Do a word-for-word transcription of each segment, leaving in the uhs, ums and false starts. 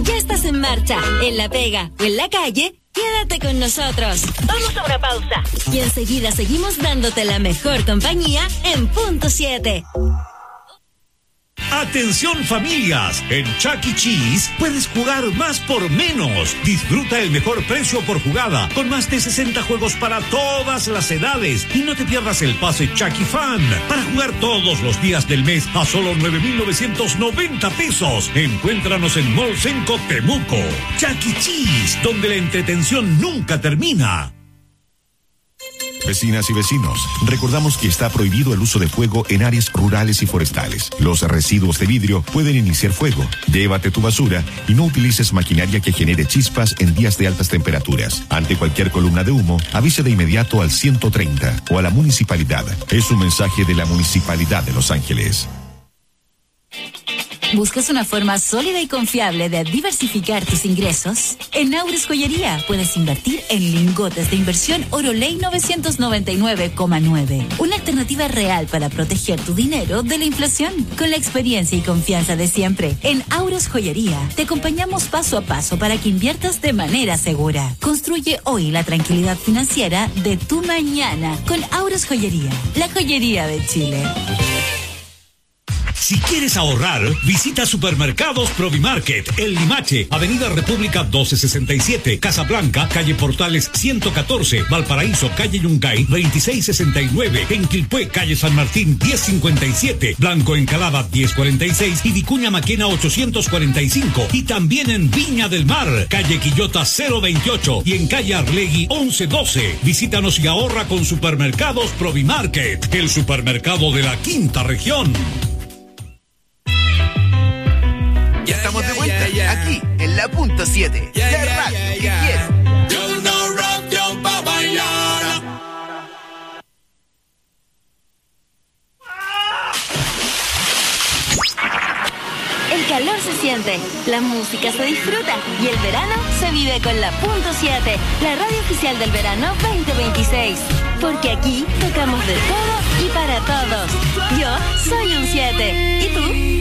ya estás en marcha, en la pega o en la calle, quédate con nosotros. Vamos a una pausa. Y enseguida seguimos dándote la mejor compañía en Punto siete. Atención familias, en Chuck E. Cheese puedes jugar más por menos. Disfruta el mejor precio por jugada, con más de sesenta juegos para todas las edades. Y no te pierdas el pase Chuck E. Fan, para jugar todos los días del mes a solo nueve mil novecientos noventa pesos. Encuéntranos en Mall Senco Temuco. Chuck E. Cheese, donde la entretención nunca termina. Vecinas y vecinos, recordamos que está prohibido el uso de fuego en áreas rurales y forestales. Los residuos de vidrio pueden iniciar fuego. Llévate tu basura y no utilices maquinaria que genere chispas en días de altas temperaturas. Ante cualquier columna de humo, avise de inmediato al ciento treinta o a la municipalidad. Es un mensaje de la Municipalidad de Los Ángeles. ¿Buscas una forma sólida y confiable de diversificar tus ingresos? En Aures Joyería puedes invertir en lingotes de inversión Oroley novecientos noventa y nueve coma nueve. Una alternativa real para proteger tu dinero de la inflación. Con la experiencia y confianza de siempre, en Aures Joyería te acompañamos paso a paso para que inviertas de manera segura. Construye hoy la tranquilidad financiera de tu mañana con Aures Joyería, la joyería de Chile. Si quieres ahorrar, visita Supermercados Provimarket, El Limache, Avenida República doce sesenta y siete, Casablanca, calle Portales ciento catorce, Valparaíso, calle Yungay veintiséis sesenta y nueve, en Quilpué, calle San Martín diez cincuenta y siete, Blanco Encalada diez cuarenta y seis y Vicuña Maquena ochocientos cuarenta y cinco, y también en Viña del Mar, calle Quillota cero veintiocho y en calle Arlegui once doce. Visítanos y ahorra con Supermercados Provimarket, el supermercado de la quinta región. Ya estamos de vuelta, yeah, yeah, yeah. Aquí en la Punto siete, yeah, la yeah, radio yeah, yeah. que quiero. Yo no rock yo pa' bailar. El calor se siente, la música se disfruta y el verano se vive con la Punto siete, la radio oficial del verano veinte veintiséis. Porque aquí tocamos de todo y para todos. Yo soy un siete. ¿Y tú?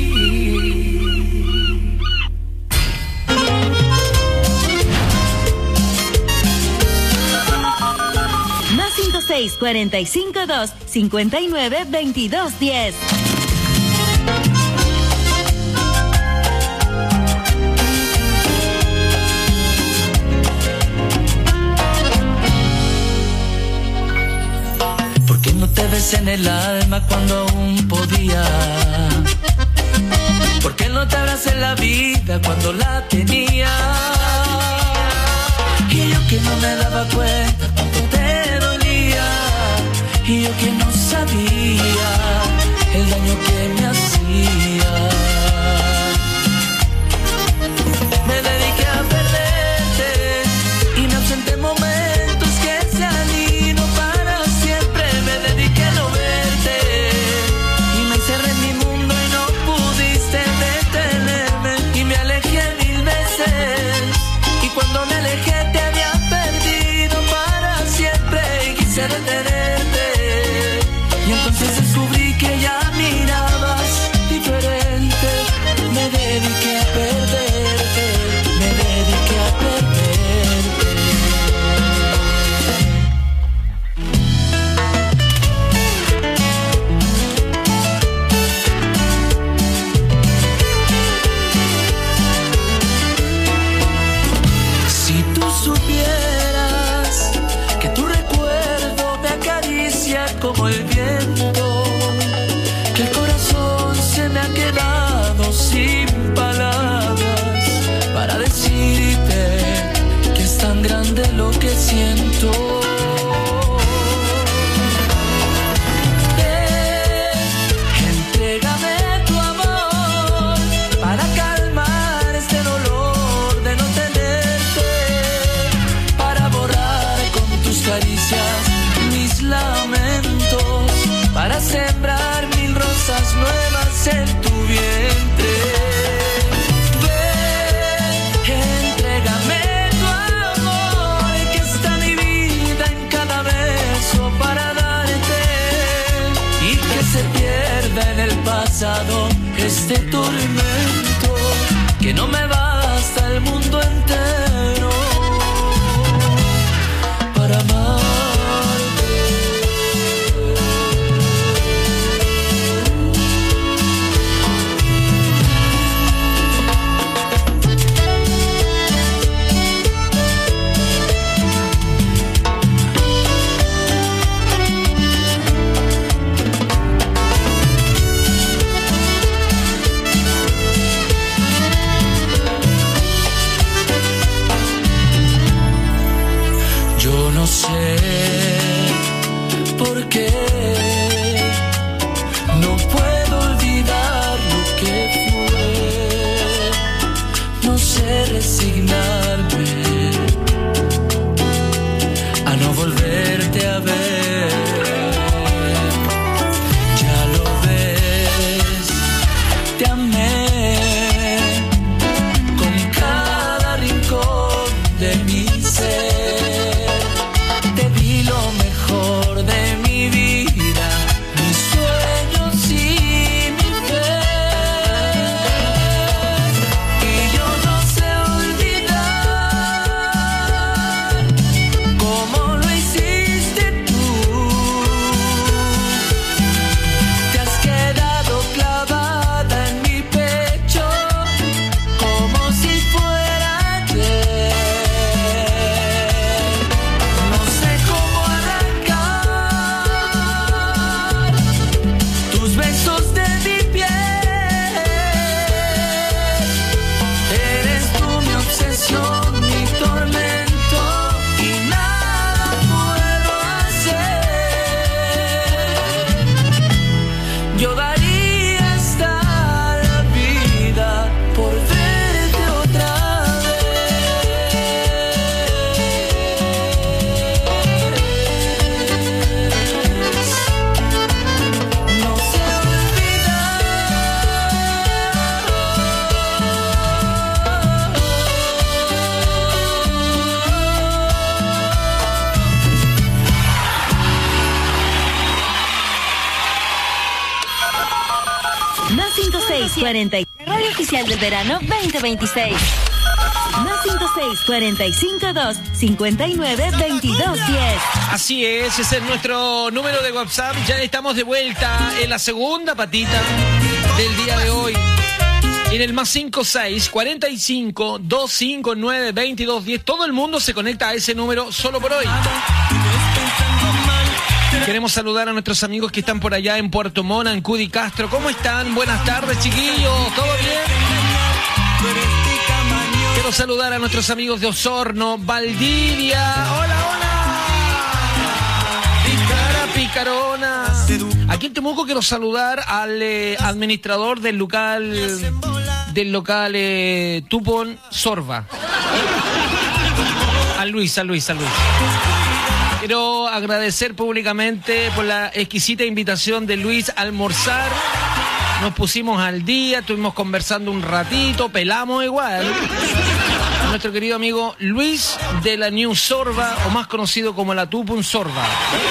seis cuarenta y cinco dos cincuenta y nueve veintidós diez. ¿Por qué no te ves en el alma cuando aún podía? ¿Por qué no te abracé en la vida cuando la tenía? Y yo que no me daba cuenta cuánto te dolía, y yo que no sabía el daño que me hacía. Me dediqué a perderte y me ausenté momentos que se han ido para siempre. Me dediqué a no verte y me encerré en mi mundo y no pudiste detenerme. Y me alejé mil veces y cuando me alejé te había perdido para siempre y quise detenerte. Y entonces descubrí que ya mirabas diferente. Me dediqué a perderte, me dediqué a perderte. Si tú supieras que tu recuerdo me acaricia como el viento, que el corazón se me ha quedado sin palabras para decirte que es tan grande lo que siento. Ven, entrégame tu amor para calmar este dolor de no tenerte, para borrar con tus caricias mis lamentos, para sembrar mil rosas nuevas en tu vientre. Ven, entrégame tu amor, que está mi vida en cada beso para darte, y que se pierda en el pasado este tormento que no me vas hasta el mundo entero para amarte. No sé por qué no puedo olvidar lo que fue. No sé resignarme a no volverte a ver. Ya lo ves, te amé con cada rincón de mi ser. De mi vida, mis sueños y mi fe, y yo no sé olvidar como lo hiciste tú. Te has quedado clavada en mi pecho como si fuera ayer. No sé cómo besos de mi piel, eres tú mi obsesión, mi tormento, y nada puedo hacer. Yo daría hasta la vida por verte otra cuarenta Radio Oficial del Verano veinte veintiséis. Más cinco seis cuarenta y cinco dos cincuenta y nueve veintidós diez. Así es, ese es nuestro número de WhatsApp. Ya estamos de vuelta en la segunda patita del día de hoy. En el más cinco seis cuarenta y cinco dos cincuenta y nueve veintidós diez. Todo el mundo se conecta a ese número solo por hoy. Queremos saludar a nuestros amigos que están por allá en Puerto Montt, en Cudi Castro. ¿Cómo están? Buenas tardes, chiquillos. ¿Todo bien? Quiero saludar a nuestros amigos de Osorno, Valdivia. ¡Hola, hola! Picara, picarona. Aquí en Temuco quiero saludar al eh, administrador del local, del local eh, Tupón Sorba. A Luis, a Luis, a Luis. Quiero agradecer públicamente por la exquisita invitación de Luis a almorzar. Nos pusimos al día, estuvimos conversando un ratito, pelamos igual. A nuestro querido amigo Luis de la New Sorba, o más conocido como la Tupun Sorba.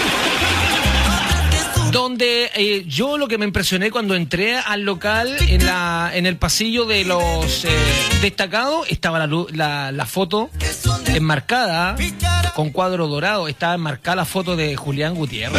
Donde eh, yo lo que me impresioné cuando entré al local, en la en el pasillo de los eh, destacados, estaba la, la, la foto enmarcada con cuadro dorado, estaba enmarcada la foto de Julián Gutiérrez.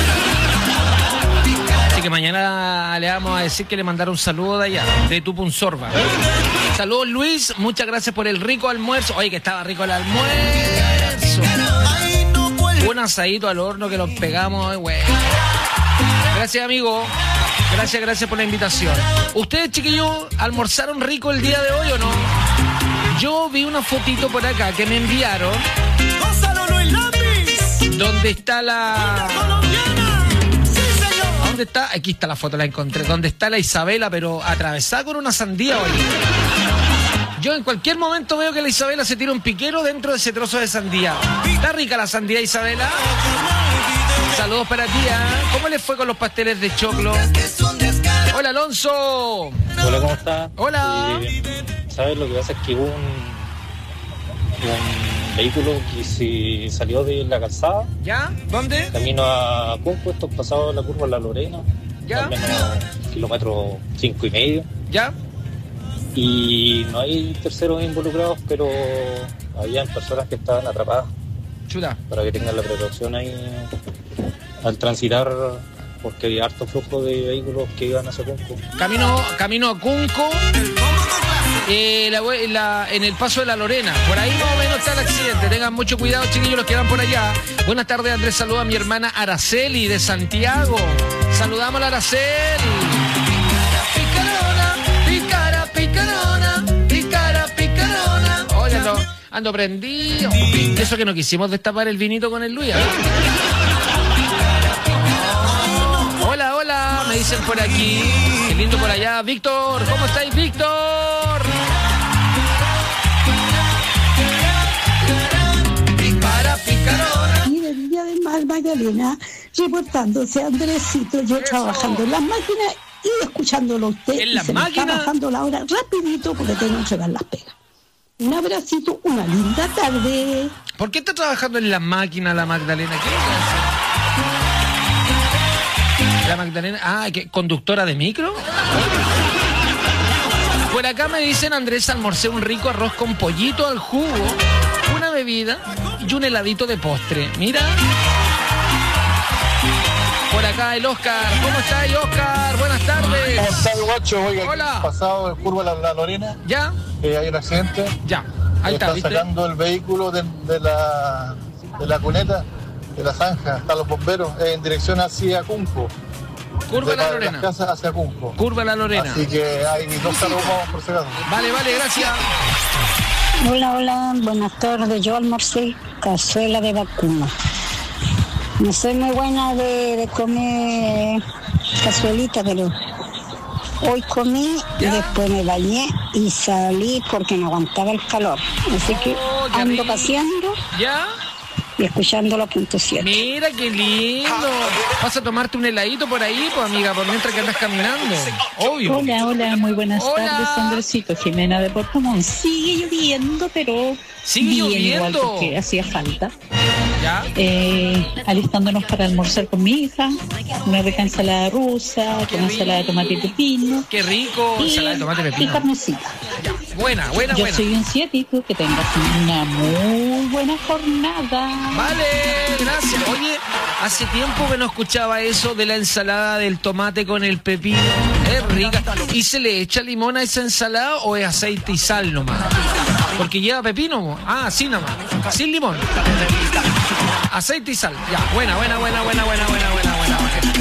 Así que mañana le vamos a decir que le mandaron un saludo de allá, de Tupun Sorba. Saludos, Luis, muchas gracias por el rico almuerzo. Oye, que estaba rico el almuerzo. Un asadito al horno que nos pegamos, güey. Gracias, amigo. Gracias, gracias por la invitación. ¿Ustedes, chiquillos, almorzaron rico el día de hoy o no? Yo vi una fotito por acá que me enviaron. ¿Dónde está la...? ¿Dónde está? Aquí está la foto, la encontré. ¿Dónde está la Isabela, pero atravesada con una sandía hoy? Yo en cualquier momento veo que la Isabela se tira un piquero dentro de ese trozo de sandía. ¿Está rica la sandía, Isabela? Saludos para ti, ¿eh? ¿Cómo les fue con los pasteles de choclo? Hola, Alonso. Hola, ¿cómo estás? Hola. Eh, ¿Sabes? Lo que pasa es que hubo un, un vehículo que se salió de la calzada. ¿Ya? ¿Dónde? Camino a Cunco, esto pasado la curva La Lorena. ¿Ya? Al menos kilómetro cinco y medio. ¿Ya? y no hay terceros involucrados, pero habían personas que estaban atrapadas. Chuta. Para que tengan la precaución ahí al transitar, porque había harto flujo de vehículos que iban hacia Cunco. Camino, camino a Cunco, eh, la, la, en el paso de la Lorena. Por ahí más o menos está el accidente. Tengan mucho cuidado, chiquillos, los que van por allá. Buenas tardes, Andrés. Saluda a mi hermana Araceli de Santiago. Saludamos a la Araceli. Picarona, picara, picarona, picara, picarona. Oye, ando, ando prendido. Eso que no quisimos destapar el vinito con el Luis. ¿eh? Hola, hola, me dicen por aquí. Qué lindo por allá. Víctor, ¿cómo estáis, Víctor? Picara, picarona. Y del día de Mar Magdalena, reportándose Andresito, yo Eso. trabajando en las máquinas y escuchándolo a usted. ¿En y las se me está máquinas? bajando la hora rapidito porque tengo que entregar las pegas. Un abracito, una linda tarde. ¿Por qué está trabajando en la máquina la Magdalena? ¿Qué hace? La Magdalena, ah, ¿qué? ¿Conductora de micro? Por acá me dicen, Andrés, almorcé un rico arroz con pollito al jugo, una bebida y un heladito de postre. Mira. Por acá el Oscar. ¿Cómo estáis, Oscar? Buenas tardes. ¿Cómo está el guacho? Oiga, Hola. aquí pasado de curva la, la Lorena. ¿Ya? Eh, hay un accidente. Ya. Ahí está, Están ¿viste? sacando el vehículo de, de la, de la cuneta, de la zanja. Están los bomberos eh, en dirección hacia Cunco. Curva de la la- Lorena. Las casas hacia Cunco. Curva la Lorena. Así que hay dos carros más por si acaso. Vale, vale, gracias. Hola, hola, buenas tardes. Yo almorcé cazuela de vacuno. No soy muy buena de, de comer cazuelita, pero hoy comí y después me bañé y salí porque no aguantaba el calor. Así que Oh, qué ando rico. paseando ¿Ya? y escuchando los puntos siete. Mira qué lindo. ¿Vas a tomarte un heladito por ahí, pues, amiga, por mientras que andas caminando? Obvio. Hola, hola, muy buenas Hola. tardes, Andresito. Jimena de Puerto Montt. Sigue lloviendo, pero Sigue bien lloviendo. igual porque hacía falta. ¿Ya? Eh, alistándonos para almorzar con mi hija, una rica ensalada rusa, Qué con ensalada de tomate y pepino. Qué rico. Y, Ensalada de tomate y y pepino. carnecita. Buena, buena, Yo buena. soy un ciático, que tengas una muy buena jornada. Vale, gracias. Oye, hace tiempo que no escuchaba eso de la ensalada del tomate con el pepino. Es rica. ¿Y se le echa limón a esa ensalada o es aceite y sal nomás? Porque lleva pepino. Ah, sí nomás. Sin limón. Aceite y sal. Ya, buena, buena, buena, buena, buena, buena, buena, buena.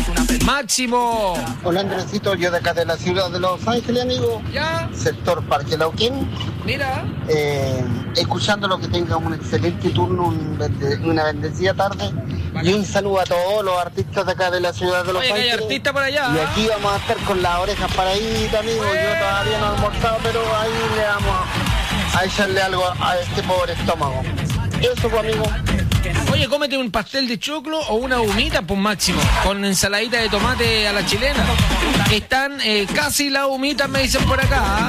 Máximo. Hola Andresito, yo de acá de la ciudad de Los Ángeles, amigo. Ya. Sector Parque Lauquén. Mira. Eh, escuchándolo, que tenga un excelente turno, un bende- una bendecida tarde. Y un saludo a todos los artistas de acá de la ciudad de Los Oye, que hay Ángeles. artista por allá. Y aquí vamos a estar con las orejas paraditas, amigo. Yo todavía no he almorzado, pero ahí le vamos a echarle algo a este pobre estómago. Eso, pues, amigo. Oye, cómete un pastel de choclo o una humita, pues Máximo, con ensaladita de tomate a la chilena. Están eh, casi las humitas, me dicen por acá. ¿Ah?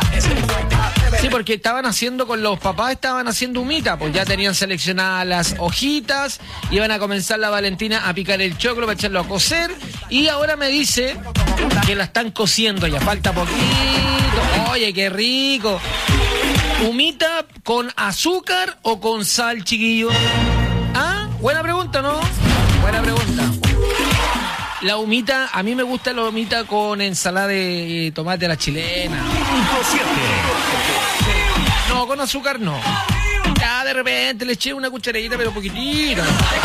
Sí, porque estaban haciendo con los papás, estaban haciendo humita, pues ya tenían seleccionadas las hojitas, iban a comenzar la Valentina a picar el choclo para echarlo a cocer, y ahora me dice que la están cociendo, ya falta poquito. Oye, qué rico. ¿Humita con azúcar o con sal, chiquillo? Ah, buena pregunta, ¿no? Buena pregunta. La humita, a mí me gusta la humita con ensalada de tomate a la chilena. No, con azúcar no. Ya de repente le eché una cucharadita, pero poquitito.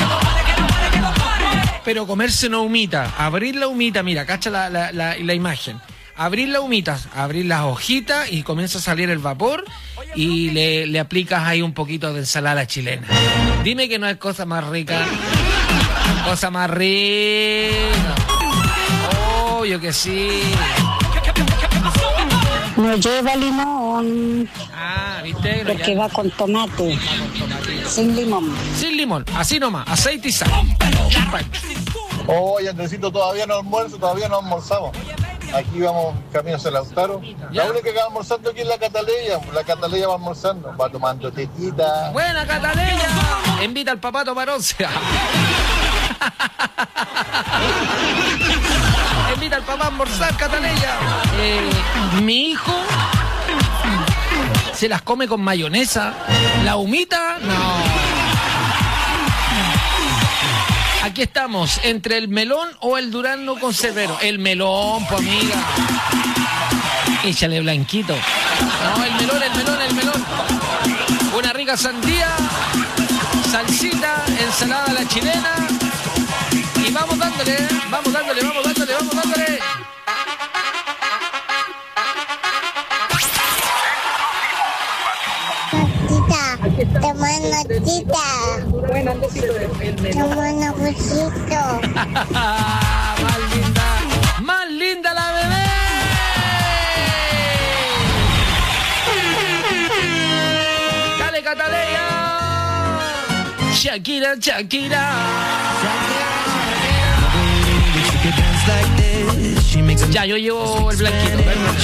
Pero comerse una humita, abrir la humita, mira, cacha la, la, la, la imagen. Abrir la humita, abrir las hojitas y comienza a salir el vapor y le, le aplicas ahí un poquito de ensalada chilena. Dime que no es cosa más rica. Cosa más rica. Obvio que sí. No lleva limón. Ah, ¿viste? Porque va con tomate. Sin limón. Sin limón, así nomás, aceite y sal. Oye, Andresito, todavía no almuerzo, todavía no almorzamos. Aquí vamos camino hacia Lautaro. La única que va almorzando aquí es la Cataleya. La Cataleya va almorzando, va tomando tetita. Buena, Cataleya. Invita al papá a tomar once. Invita al papá a almorzar, Cataleya. Eh, mi hijo se las come con mayonesa. La humita, no. Aquí estamos, entre el melón o el durazno conservero. El melón, pues amiga. Échale blanquito. No, el melón, el melón, el melón. Una rica sandía, salsita, ensalada a la chilena. Y vamos dándole, vamos dándole, vamos dándole, vamos dándole. Tita, toma notita. Toma una besito. Más linda, más linda la bebé. Dale, Cataleya. Shakira, Shakira. Ya, yo llevo el blanquito.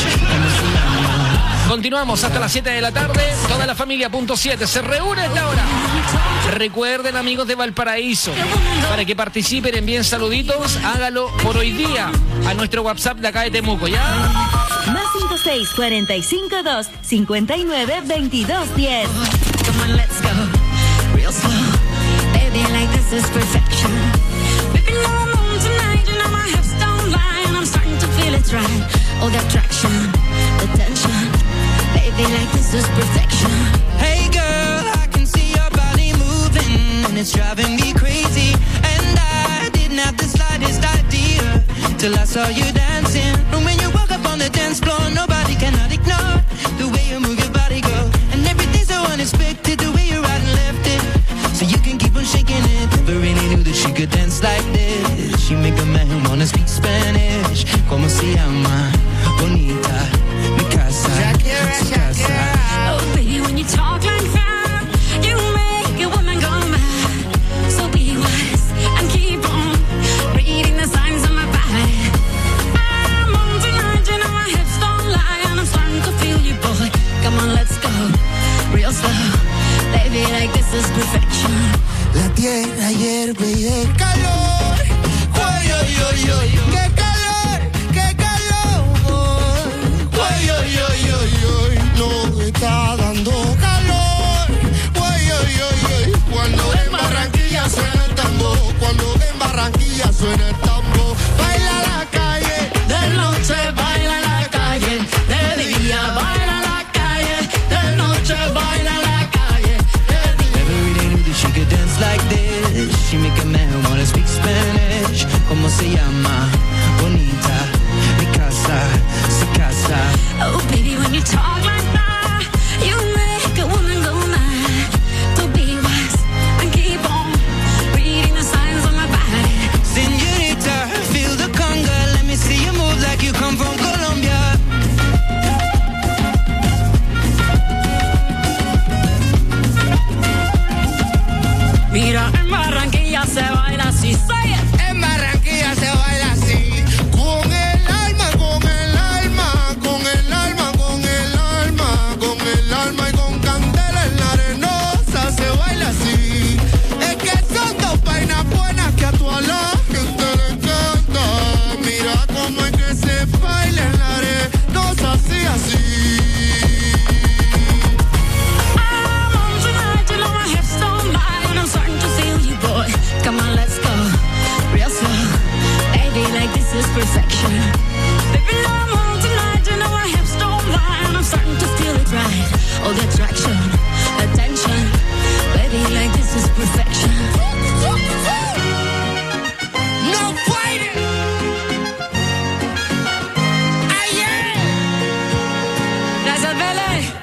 Continuamos hasta las siete de la tarde. Toda la familia punto siete se reúne a esta hora. Recuerden, amigos de Valparaíso, para que participen, envíen saluditos, hágalo por hoy día a nuestro WhatsApp de acá de Temuco, ¿ya? Más cinco seis cuatro cinco dos cinco nueve veintidós diez. Come on, let's go. Real slow. Baby, like this is perfection. Baby, no, I'm on tonight. You know my hips don't lie. And I'm starting to feel it's right. Oh, the attraction, the tension. Baby, like this is perfection. Hey girl, I can see your body moving, and it's driving me crazy. And I didn't have the slightest idea till I saw you dancing. And when you walk up on the dance floor, nobody cannot ignore the way you move your body, girl. And everything's so unexpected, the way you right and left it, so you can keep on shaking it. Never really knew that she could dance like this. She make a man wanna speak Spanish. Como se llama? Bonita, mi casa, Shakira, su casa. Oh, baby, when you talk like that, you make a woman go mad. So be wise and keep on reading the signs of my body. I'm on tonight, you know my hips don't lie, and I'm starting to feel you, boy. Come on, let's go, real slow. Baby, like this is perfection. La tierra hierve y el calor. Oy, oy, oy, oy, qué calor, qué calor. Oy, oy, oy, oy, oy, no está dando calor. Oy, oy, oy, oy, cuando en Barranquilla suena el tambor, cuando en Barranquilla suena el tambor. Baila la calle, de noche baila la calle, de día baila la calle, de noche baila la calle. Never really knew that she could dance like this. She make a man wanna speak Spanish. ¿Cómo se llama? Bonita, mi casa, su casa. Oh, baby, when you talk like that, you make a woman go mad. So be wise and keep on reading the signs on my body. Señorita, feel the conga. Let me see you move like you come from Colombia. Mira, en Barranquilla se baila así, say it. En Barranquilla se baila así. Con el alma, con el alma, con el alma, con el alma, con el alma y con candela en la arenosa se baila así. Es que son dos vainas buenas que a toda la gente le encanta. Mira cómo es que se baila en la arenosa así, así. I'm on tonight, you know my hips don't lie, and I'm starting to feel you, boy. Come on, let's go, real slow. Baby, like this is perfection. Baby, no, I'm on tonight, you know my hips don't lie, and I'm starting to feel it right. Oh, the attraction, the tension. Baby, like this is perfection. No fighting. Ayer. Gracias, Bele.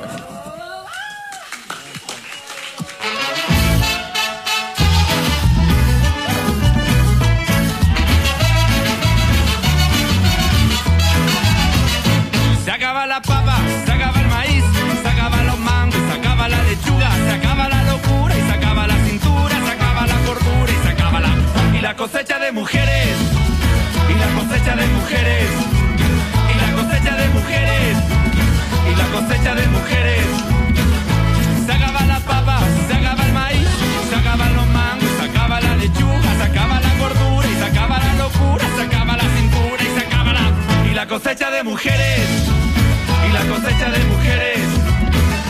Se acaba la papa, se acaba el maíz, se acaban los mangos, se acaba la lechuga, se acaba la locura y se acaba la cintura, se acaba la cordura y se acaba la... Y la cosecha de mujeres, y la cosecha de mujeres, y la cosecha de mujeres, y la cosecha de mujeres. Se acaba la papa, se acaba el maíz, se acaban los mangos, se acaba la lechuga, se acaba la cordura y se acaba la locura, se acaba la cintura y se acaba la... Y la cosecha de mujeres, y la cosecha de mujeres,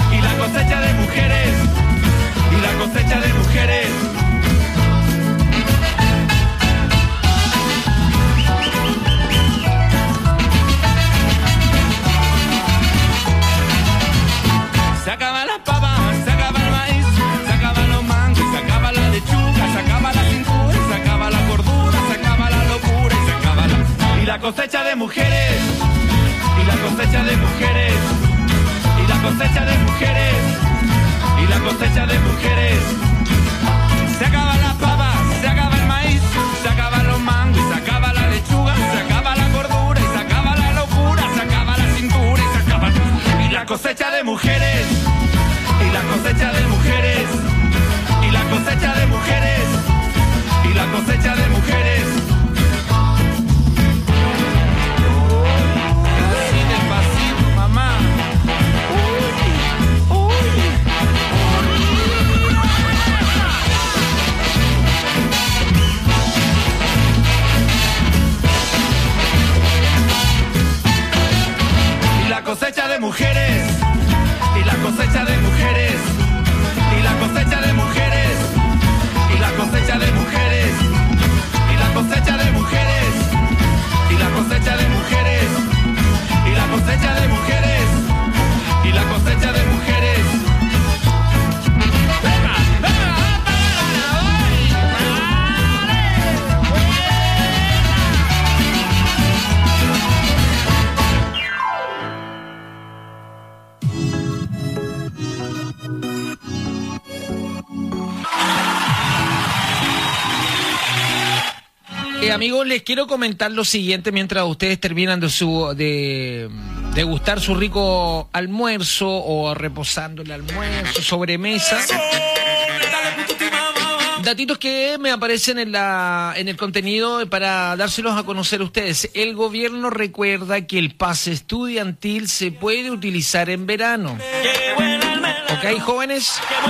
mujeres. Se acaba la papa, se acaba el maíz, se acaban los mangos, se acaba la lechuga, se acaba la cintura, se acaba la cordura, se acaba la locura y se acaba la... Y la cosecha de mujeres, y la cosecha de mujeres, y la cosecha de mujeres, y la cosecha de mujeres. Se acaba la papa, se acaba el maíz, se acaban los mangos y se acaba la lechuga, se acaba la cordura y se acaba la locura, se acaba la cintura y se acaba... Y la cosecha de mujeres, y la cosecha de mujeres, y la cosecha de mujeres, y la cosecha de mujeres. Así despacito, mamá. Uy, uy. Y la cosecha de mujeres, y la cosecha de mujeres, y la cosecha de mujeres, y la cosecha de mujeres, y la cosecha de mujeres, y la cosecha de mujeres, y la cosecha de mujeres, y la cosecha de mujeres. ¡Venga, venga! Eh, amigos, les quiero comentar lo siguiente mientras ustedes terminan de su de degustar su rico almuerzo o reposando el almuerzo, sobremesa. Datitos que me aparecen en la en el contenido para dárselos a conocer a ustedes. El gobierno recuerda que el pase estudiantil se puede utilizar en verano. ¿Ok, jóvenes?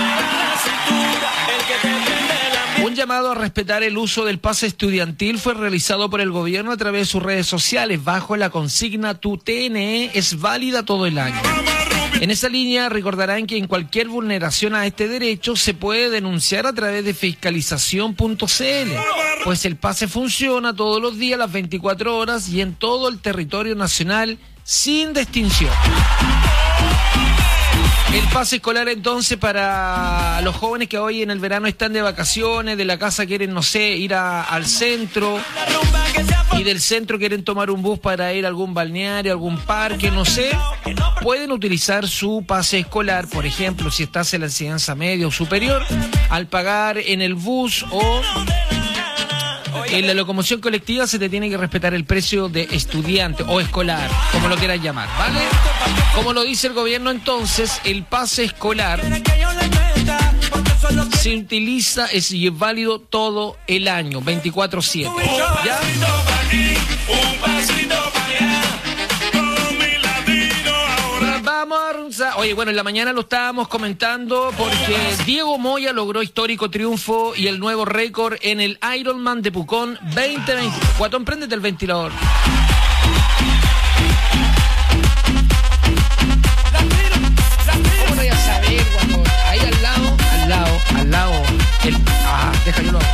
Un llamado a respetar el uso del pase estudiantil fue realizado por el gobierno a través de sus redes sociales bajo la consigna Tu T N E es válida todo el año. En esa línea recordarán que en cualquier vulneración a este derecho se puede denunciar a través de fiscalización punto c l, pues el pase funciona todos los días, las veinticuatro horas y en todo el territorio nacional sin distinción. El pase escolar entonces para los jóvenes que hoy en el verano están de vacaciones, de la casa quieren, no sé, ir a, al centro y del centro quieren tomar un bus para ir a algún balneario, algún parque, no sé, pueden utilizar su pase escolar, por ejemplo, si estás en la enseñanza media o superior, al pagar en el bus o en la locomoción colectiva se te tiene que respetar el precio de estudiante o escolar, como lo quieras llamar, ¿vale? Como lo dice el gobierno entonces, el pase escolar se utiliza, es válido todo el año, veinticuatro siete. ¿Ya? Oye, bueno, en la mañana lo estábamos comentando porque Diego Moya logró histórico triunfo y el nuevo récord en el Ironman de Pucón veinte veinte. Guatón, préndete el ventilador. ¿Cómo no voy a saber, guatón? Ahí al lado, al lado, al lado. El... Ah, déjalo. Lo...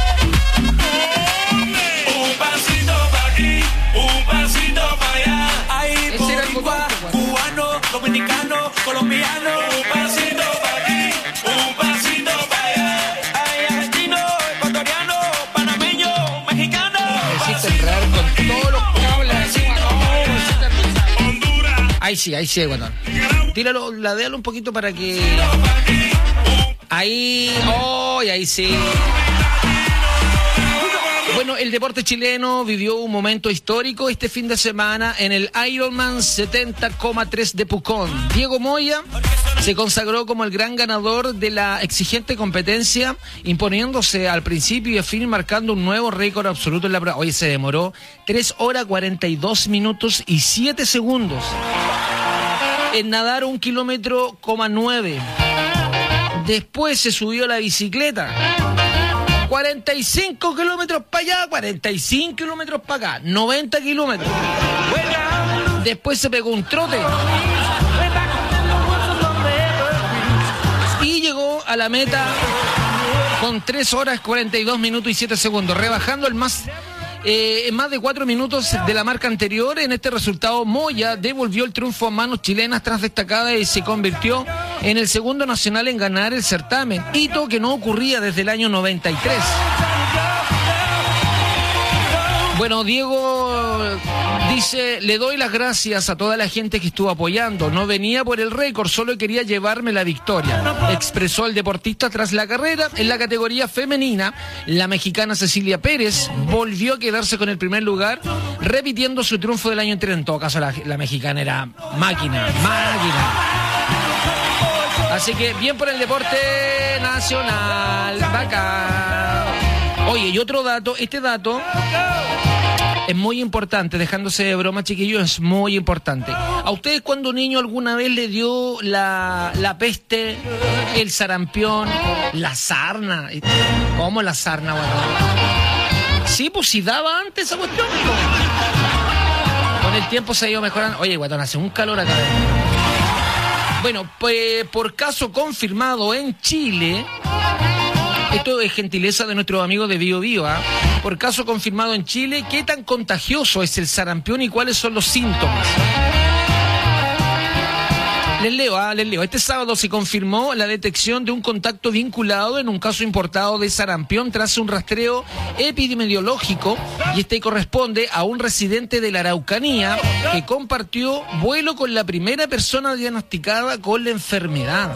Un pasito para aquí, un pasito para allá. Ahí ese era el boricua, cubano, dominicano, colombiano. Un pasito para aquí, un pasito para allá. Hay argentino, ecuatoriano, panameño, mexicano. Necesito enredar con todos los cables así, Honduras. Ahí sí, ahí sí, guatón. Tíralo, ladealo un poquito para que... Ahí, oh, y ahí sí. Bueno, el deporte chileno vivió un momento histórico este fin de semana en el Ironman setenta coma tres de Pucón. Diego Moya se consagró como el gran ganador de la exigente competencia, imponiéndose al principio y al fin marcando un nuevo récord absoluto en la prueba. Hoy se demoró tres horas cuarenta y dos minutos y siete segundos en nadar un kilómetro coma nueve. Después se subió a la bicicleta. cuarenta y cinco kilómetros para allá, cuarenta y cinco kilómetros para acá, noventa kilómetros. Después se pegó un trote. Y llegó a la meta con tres horas cuarenta y dos minutos y siete segundos, rebajando el más... Eh, en más de cuatro minutos de la marca anterior. En este resultado, Moya devolvió el triunfo a manos chilenas tras destacada y se convirtió en el segundo nacional en ganar el certamen, hito que no ocurría desde el año noventa y tres. Bueno, Diego dice, le doy las gracias a toda la gente que estuvo apoyando. No venía por el récord, solo quería llevarme la victoria, expresó el deportista tras la carrera. En la categoría femenina, la mexicana Cecilia Pérez volvió a quedarse con el primer lugar, repitiendo su triunfo del año anterior. En todo caso, la, la mexicana era máquina, máquina. Así que bien por el deporte nacional, bacán. Oye, y otro dato, este dato es muy importante, dejándose de broma, chiquillos, es muy importante. ¿A ustedes cuando niño alguna vez le dio la, la peste, el sarampión, la sarna? ¿Cómo la sarna, bueno? Sí, pues si daba antes esa cuestión. Con el tiempo se ha ido mejorando. Oye, guatón, hace un calor acá. Bueno, pues por caso confirmado en Chile... Esto es gentileza de nuestros amigos de Bio Bio, ¿eh? Por caso confirmado en Chile, ¿qué tan contagioso es el sarampión y cuáles son los síntomas? Les leo, ah, les leo. Este sábado se confirmó la detección de un contacto vinculado en un caso importado de sarampión tras un rastreo epidemiológico, y este corresponde a un residente de la Araucanía que compartió vuelo con la primera persona diagnosticada con la enfermedad.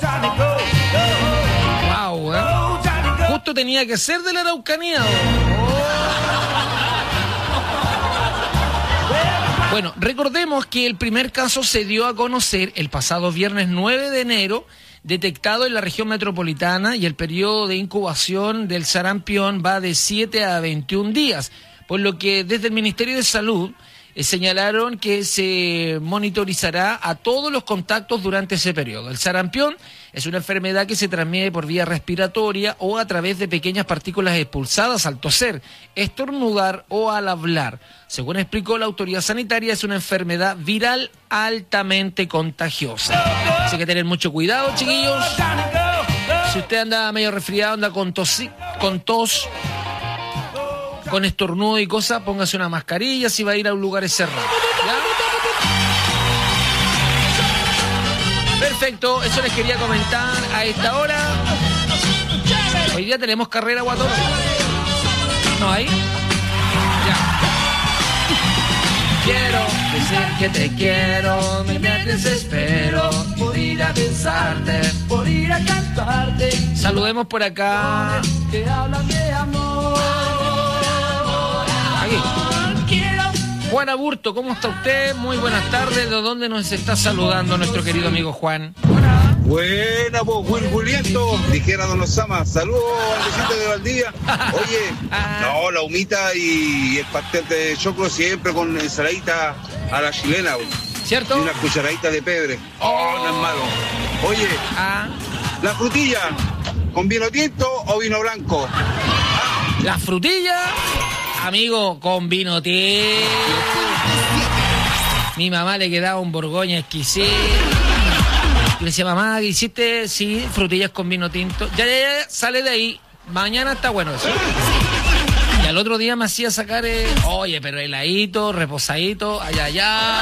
Wow, ¿eh? Justo tenía que ser de la Araucanía. Oh. Bueno, recordemos que el primer caso se dio a conocer el pasado viernes nueve de enero, detectado en la región metropolitana, y el periodo de incubación del sarampión va de siete a veintiún días, por lo que desde el Ministerio de Salud eh, señalaron que se monitorizará a todos los contactos durante ese periodo. El sarampión es una enfermedad que se transmite por vía respiratoria o a través de pequeñas partículas expulsadas al toser, estornudar o al hablar. Según explicó la autoridad sanitaria, es una enfermedad viral altamente contagiosa. Así que tener mucho cuidado, chiquillos. Si usted anda medio resfriado, anda con tos, con tos, con estornudo y cosas, póngase una mascarilla si va a ir a un lugar cerrado. ¿Ya? Perfecto, eso les quería comentar a esta hora. Hoy día tenemos carrera, guatón. ¿No hay? Ya. Quiero decir que te quiero, me desespero por ir a pensarte, por ir a cantarte. Saludemos por acá. Que hablan de amor. Aquí. Juan Aburto, ¿cómo está usted? Muy buenas tardes. ¿De dónde nos está saludando nuestro querido amigo Juan? Buena, pues, Will Juliento, dijera Don Osama. Saludos al vecino de Valdivia. Oye, no, la humita y el pastel de choclo siempre con ensaladita a la chilena, wey. ¿Cierto? Y una cucharadita de pebre. Oh, no es malo. Oye, ah. la frutilla, ¿con vino tinto o vino blanco? La frutilla, amigo, con vino tinto. Mi mamá le quedaba un Borgoña exquisito. Le decía, mamá, ¿qué hiciste? Sí, frutillas con vino tinto. Ya, ya, ya, sale de ahí. Mañana está bueno eso. Y al otro día me hacía sacar, eh, oye, pero heladito, reposadito, allá, allá.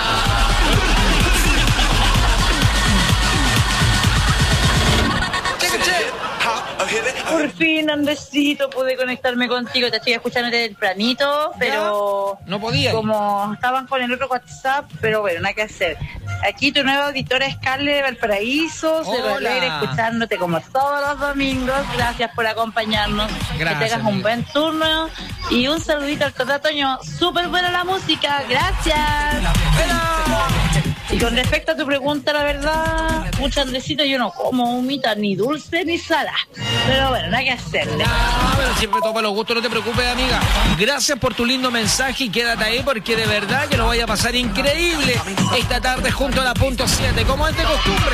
Por fin, Andresito, pude conectarme contigo. Te estoy escuchando desde tempranito, pero no podía. Como estaban con el otro WhatsApp, pero bueno, nada que hacer. Aquí tu nueva auditora Scarlett de Valparaíso, se va a leer escuchándote como todos los domingos. Gracias por acompañarnos. Gracias, que tengas un amigo. buen turno y un saludito al Tata Toño. Súper buena la música, gracias. Y con respecto a tu pregunta, la verdad, mucho Andresito, yo no como humita ni dulce ni salada. Pero bueno, nada que hacerle. Ah, pero siempre topa los gustos, no te preocupes, amiga. Gracias por tu lindo mensaje y quédate ahí porque de verdad que lo vaya a pasar increíble esta tarde junto a la punto siete, como es de costumbre.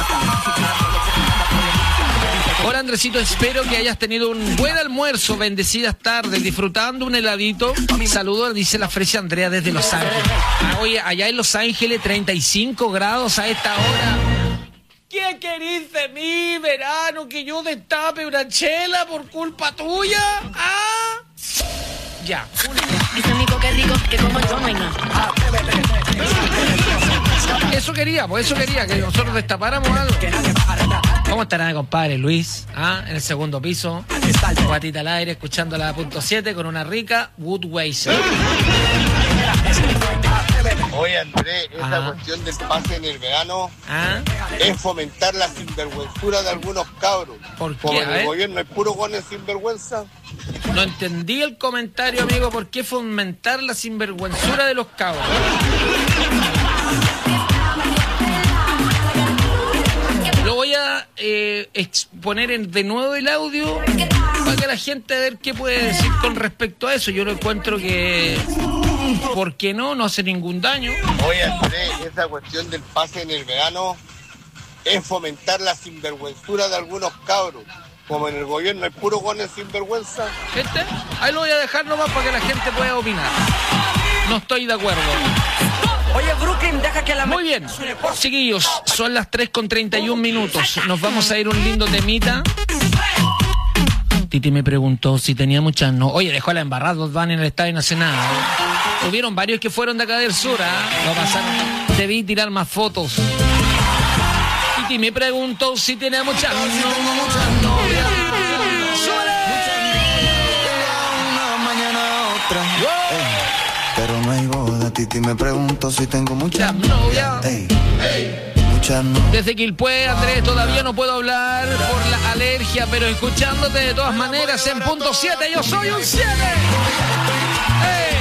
Hola, Andresito, espero que hayas tenido un buen almuerzo, bendecidas tardes, disfrutando un heladito. Saludos, dice la Fresia Andrea desde Los Ángeles. Ah, oye, allá en Los Ángeles, treinta y cinco grados a esta hora. ¿Qué querís de mí, verano? ¿Que yo destape una chela por culpa tuya? ¿Ah? Ya. Dice Nico que rico, que como yo no hay nada. Eso quería, pues eso quería, que nosotros destapáramos algo. ¿Cómo estará, compadre Luis? ¿Ah? En el segundo piso, guatita al aire, escuchando la punto siete con una rica Budweiser. Oye, Andrés, esa Ajá. cuestión del pase en el verano ¿Ah? es fomentar la sinvergüenzura de algunos cabros. ¿Por qué? Como A en ver. el gobierno hay puro guanes sinvergüenza. No entendí el comentario, amigo. ¿Por qué fomentar la sinvergüenzura de los cabros? Lo voy a eh, exponer en, de nuevo el audio para que la gente a ver qué puede decir con respecto a eso. Yo lo encuentro que, ¿por qué no? No hace ningún daño. Oye, Andrés, esa cuestión del pase en el verano es fomentar la sinvergüenzura de algunos cabros. Como en el gobierno hay puro guanes sinvergüenza. ¿Viste? Ahí lo voy a dejar nomás para que la gente pueda opinar. No estoy de acuerdo. Oye, Brooklyn, deja que la... Muy bien, chiquillos, son las tres con treinta y un minutos. Nos vamos a ir un lindo temita. Titi me preguntó si tenía muchas... No, oye, dejó la embarrada dos van en el Estadio Nacional. Hubieron varios que fueron de acá del sur, ¿ah? ¿eh? Lo pasaron. Debí tirar más fotos. Titi me preguntó si tenía muchas... No, muchas novias. Una mañana otra. Pero no hay boda, Titi me pregunto si tengo muchas novias. Ey, muchas novias. Desde Quilpué, Andrés, todavía no puedo hablar por la alergia, pero escuchándote de todas maneras en punto siete, yo soy un siete. ¡Ey!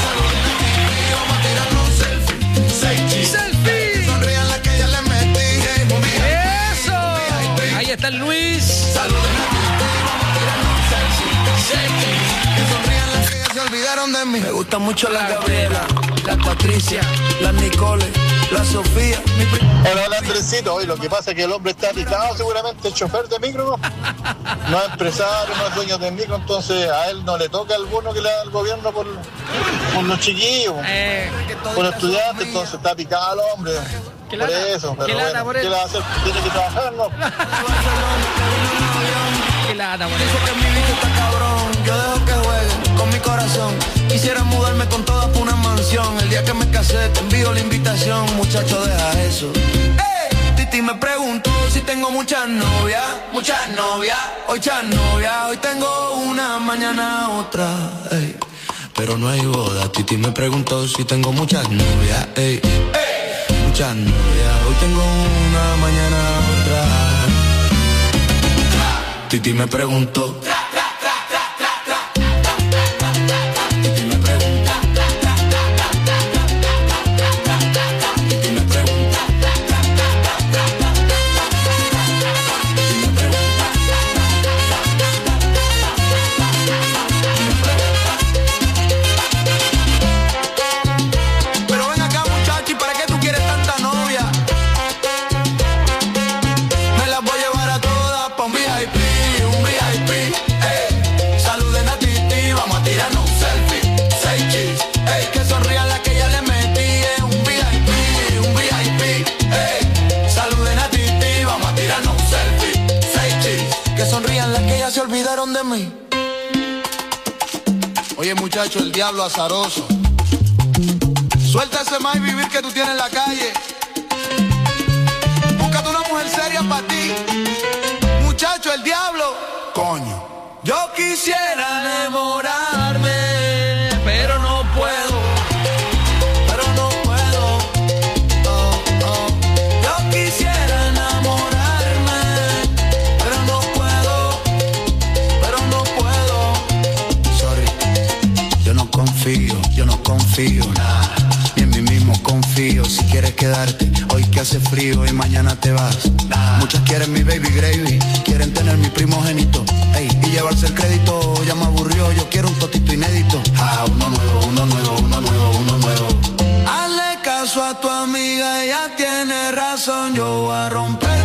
¡Selfie! ¡Eso! Ahí está el Luis. Se olvidaron de mí. Me gusta mucho la Gabriela, la Patricia, la Nicole, la Sofía. Mi pri- Hola, hola, Andresito. Hoy lo que pasa es que el hombre está picado, seguramente el chofer de micro. No es empresario, no es dueño de micro, entonces a él no le toca el bono que le da el gobierno por, por los chiquillos, eh, por los estudiantes, entonces está picado el hombre. Por lata, eso, pero qué bueno, lata por ¿qué eso. le va a hacer? Tiene que trabajar, ¿no? Qué lata por Dijo eso. que mi vida está cabrón, yo dejo que jueguen con mi corazón. Quisiera mudarme con todas por una mansión. El día que me casé te envío la invitación, muchacho, deja eso. ¡Ey! Titi me preguntó si tengo muchas novias, muchas novias, hoy muchas novias, hoy tengo una, mañana otra, ey. Pero no hay boda, Titi me preguntó si tengo muchas novias, ey. Ey. Muchas novias, hoy tengo una, mañana otra. Titi me preguntó. Titi me pregunta. Titi me pregunta. Pero ven acá, muchacho, ¿y para qué tú quieres tanta novia? Me las voy a llevar a todas pa' un V I P, un V I P, ey. Saluden a Titi, vamos a tirarnos un selfie. Seis chis, ey. Que sonrían las que ya le metí en un V I P, un V I P, ey. Saluden a Titi, vamos a tirarnos un selfie. Seis chis, que sonrían las que ya se olvidaron de mí. Oye, muchacho, el diablo azaroso. Suelta ese más y vivir que tú tienes en la calle. Búscate una mujer seria para ti. Muchacho, el diablo. Coño. Yo quisiera enamorarme, pero no puedo. Pero no puedo. Oh, oh. Yo quisiera enamorarme, pero no puedo. Pero no puedo. Sorry. Yo no confío, yo no confío nada. Ni en mí mismo confío. Si quieres quedarte, hoy que hace frío y mañana te vas. Muchas quieren mi baby gravy, quieren tener mi primogénito, ey, y llevarse el crédito. Ya me aburrió, yo quiero un totito inédito. Ah, uno nuevo, uno nuevo, uno nuevo, uno nuevo. Hazle caso a tu amiga, ella tiene razón, yo voy a romperte.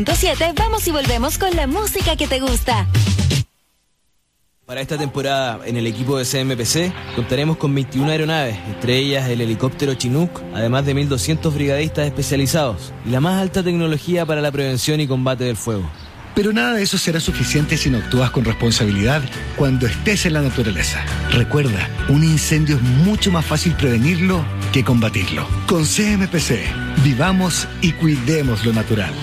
punto siete vamos y volvemos con la música que te gusta. Para esta temporada, en el equipo de C M P C, contaremos con veintiuna aeronaves, entre ellas el helicóptero Chinook, además de mil doscientos brigadistas especializados y la más alta tecnología para la prevención y combate del fuego. Pero nada de eso será suficiente si no actúas con responsabilidad cuando estés en la naturaleza. Recuerda, un incendio es mucho más fácil prevenirlo que combatirlo. Con C M P C, vivamos y cuidemos lo natural.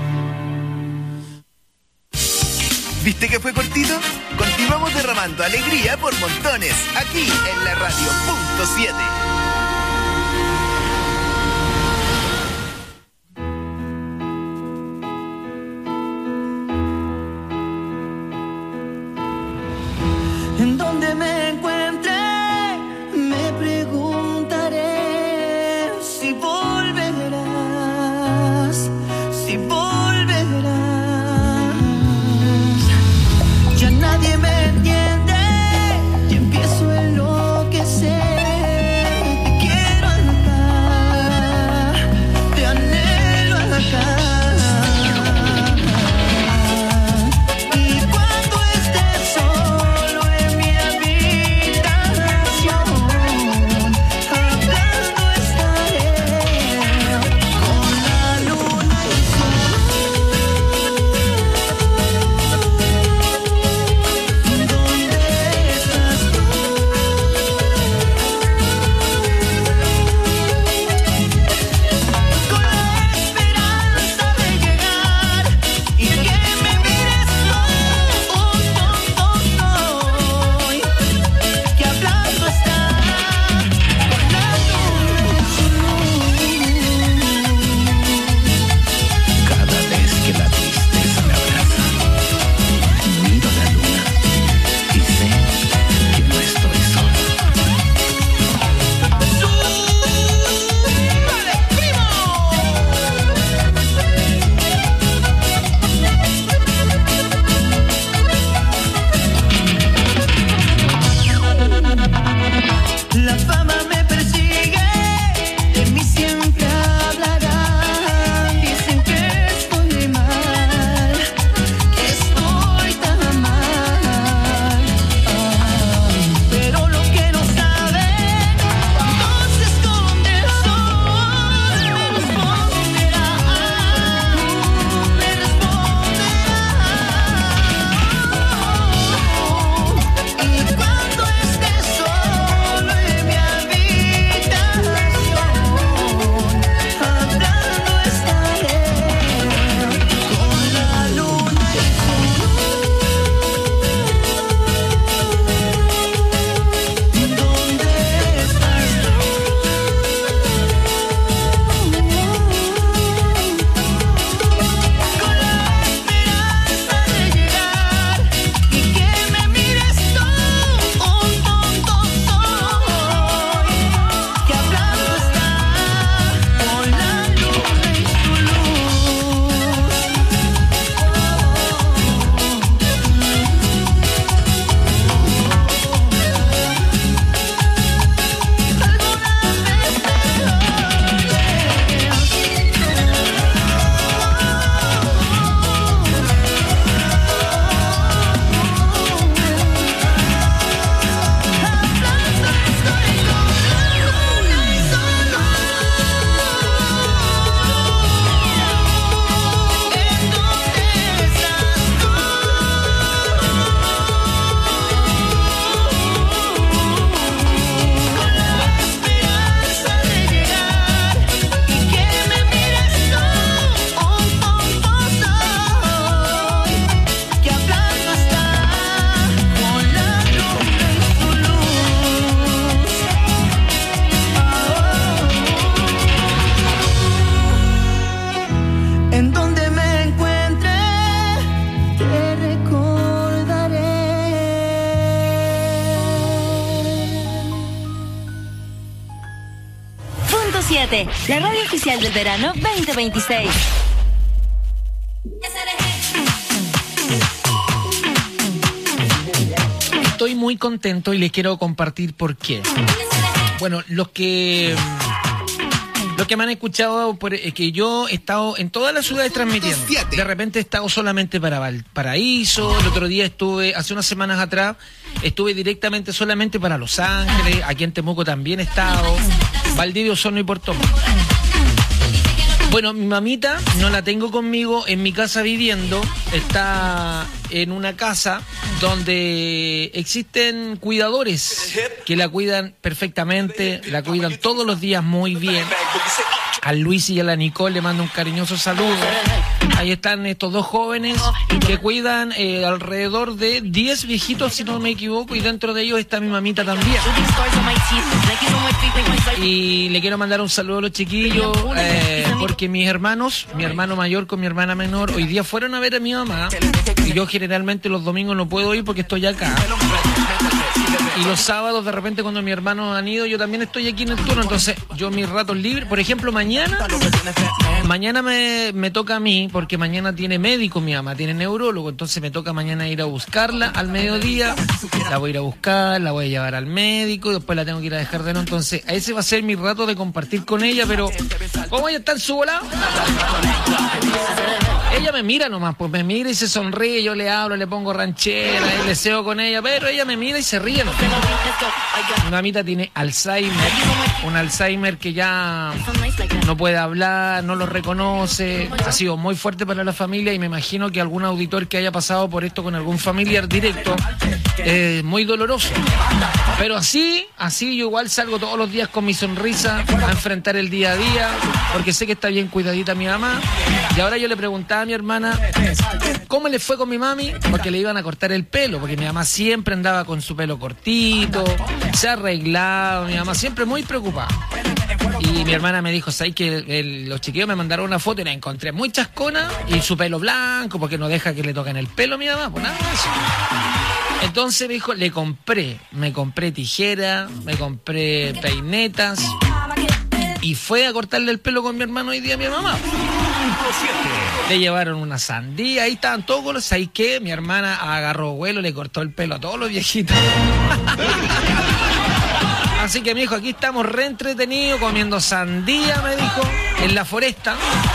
¿Viste que fue cortito? Continuamos derramando alegría por montones, aquí en la radio punto siete. En donde me encuentre, me preguntaré si volverás, si volverás. Ya nadie me entiende y empiezo a enloquecer. Te quiero acá, te anhelo acá. La radio oficial del verano veinte veintiséis. Estoy muy contento y les quiero compartir por qué. Bueno, los que Los que me han escuchado, por, es que yo he estado en todas las ciudades transmitiendo. De repente he estado solamente para Valparaíso. El otro día estuve, hace unas semanas atrás, estuve directamente solamente para Los Ángeles. Aquí en Temuco también he estado. Valdivia, Osorno y Puerto Montt. Bueno, mi mamita no la tengo conmigo en mi casa viviendo. Está en una casa donde existen cuidadores que la cuidan perfectamente, la cuidan todos los días muy bien. A Luis y a la Nicole le mando un cariñoso saludo. Ahí están estos dos jóvenes que cuidan eh, alrededor de diez viejitos, si no me equivoco, y dentro de ellos está mi mamita también. Y le quiero mandar un saludo a los chiquillos, eh, porque mis hermanos, mi hermano mayor con mi hermana menor, hoy día fueron a ver a mi mamá, y yo generalmente los domingos no puedo ir porque estoy acá. Y los sábados, de repente, cuando mis hermanos han ido, yo también estoy aquí en el turno. Entonces, yo mis ratos libres, por ejemplo, mañana, mañana me, me toca a mí, porque mañana tiene médico mi mamá, tiene neurólogo. Entonces, me toca mañana ir a buscarla al mediodía. La voy a ir a buscar, la voy a llevar al médico, y después la tengo que ir a dejar de nuevo. Entonces, ese va a ser mi rato de compartir con ella, pero ¿cómo ella está en su volado? Ella me mira nomás, pues me mira y se sonríe, yo le hablo, le pongo ranchera, y le deseo con ella, pero ella me mira y se ríe. ¿No? Mi mamita tiene Alzheimer, un Alzheimer que ya no puede hablar, no lo reconoce, ha sido muy fuerte para la familia, y me imagino que algún auditor que haya pasado por esto con algún familiar directo es muy doloroso. Pero así, así yo igual salgo todos los días con mi sonrisa a enfrentar el día a día, porque sé que está bien cuidadita mi mamá. Y ahora yo le preguntaba a mi hermana cómo le fue con mi mami, porque le iban a cortar el pelo, porque mi mamá siempre andaba con su pelo cortito, se ha arreglado, mi mamá siempre muy preocupada. Y mi hermana me dijo, ¿sabes que el, el, los chiquillos me mandaron una foto y la encontré muy chascona, y su pelo blanco, porque no deja que le toquen el pelo a mi mamá? Pues nada de eso. Entonces me dijo, le compré, me compré tijera, me compré peinetas, y fue a cortarle el pelo con mi hermano hoy día a mi mamá. Le llevaron una sandía, ahí estaban todos los, ¿sabes qué? Mi hermana agarró vuelo, le cortó el pelo a todos los viejitos. Así que, mi hijo, aquí estamos re entretenidos comiendo sandía, me dijo, en la foresta.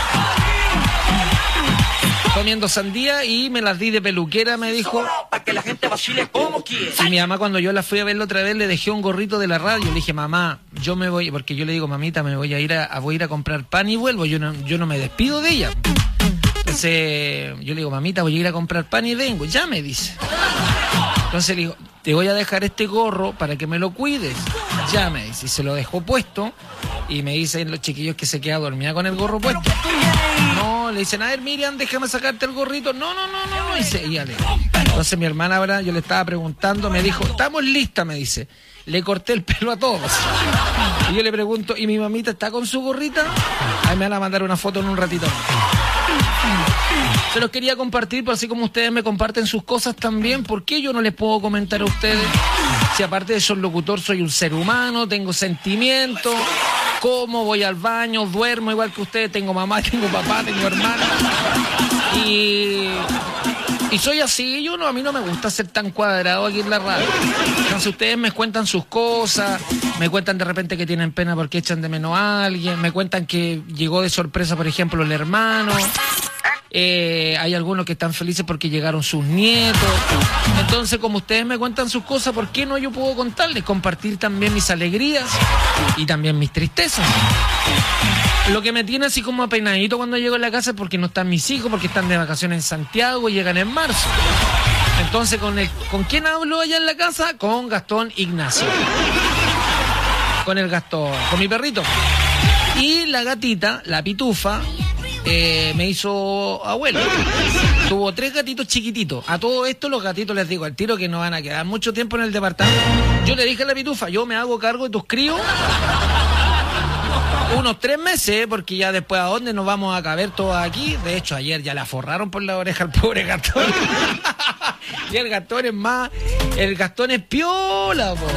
Comiendo sandía, y me las di de peluquera, me dijo. Para que la gente vacile como quiera. Y mi mamá, cuando yo la fui a verla otra vez, le dejé un gorrito de la radio. Le dije, mamá, yo me voy, porque yo le digo, mamita, me voy a ir a, a voy a ir a comprar pan y vuelvo. Yo no, yo no me despido de ella. Entonces, yo le digo, mamita, voy a ir a comprar pan y vengo. Ya me dice. Entonces le digo, te voy a dejar este gorro para que me lo cuides. Ya me dice. Y se lo dejó puesto. Y me dicen los chiquillos que se queda dormida con el gorro puesto. No, le dicen, a ver, Miriam, déjame sacarte el gorrito. No, no, no, no, no. Y se, y ya le... Entonces mi hermana ahora, yo le estaba preguntando, me dijo, estamos listas, me dice. Le corté el pelo a todos. Y yo le pregunto, ¿y mi mamita está con su gorrita? Ahí me van a mandar una foto en un ratito más. Se los quería compartir, pero así como ustedes me comparten sus cosas también, ¿por qué yo no les puedo comentar a ustedes? Si aparte de ser locutor, soy un ser humano, tengo sentimientos, como, voy al baño, duermo igual que ustedes, tengo mamá, tengo papá, tengo hermana. Y... Y soy así, yo no, a mí no me gusta ser tan cuadrado aquí en la radio. Entonces ustedes me cuentan sus cosas, me cuentan de repente que tienen pena porque echan de menos a alguien, me cuentan que llegó de sorpresa, por ejemplo, el hermano. Eh, hay algunos que están felices porque llegaron sus nietos. Entonces, como ustedes me cuentan sus cosas, ¿por qué no yo puedo contarles? Compartir también mis alegrías y también mis tristezas. Lo que me tiene así como apeinadito cuando llego a la casa es porque no están mis hijos, porque están de vacaciones en Santiago y llegan en marzo. Entonces, ¿con, el, ¿con quién hablo allá en la casa? Con Gastón Ignacio. Con el Gastón, con mi perrito. Y la gatita, la pitufa, eh, me hizo abuelo. Tuvo tres gatitos chiquititos. A todo esto los gatitos les digo al tiro que no van a quedar mucho tiempo en el departamento. Yo le dije a la pitufa, yo me hago cargo de tus críos unos tres meses, porque ya después a dónde nos vamos a caber todos aquí. De hecho, ayer ya la forraron por la oreja al pobre Gastón. Y el Gastón es más, el Gastón es piola, po.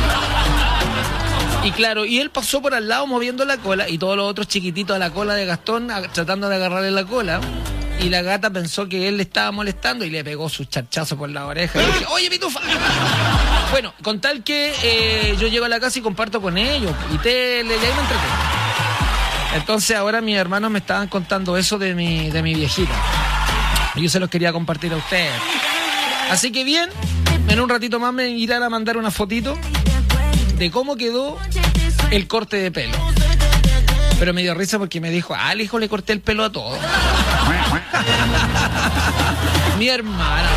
Y claro, y él pasó por al lado moviendo la cola, y todos los otros chiquititos a la cola de Gastón a, tratando de agarrarle la cola. Y la gata pensó que él le estaba molestando y le pegó su charchazo por la oreja. Y dije, oye, pitufa. Bueno, con tal que eh, yo llego a la casa y comparto con ellos, y tele, y ahí me entretengo. Entonces ahora mis hermanos me estaban contando eso de mi, de mi viejita. Y yo se los quería compartir a ustedes. Así que bien, en un ratito más me irán a mandar una fotito de cómo quedó el corte de pelo. Pero me dio risa porque me dijo, ah, al hijo le corté el pelo a todos. Mi hermana.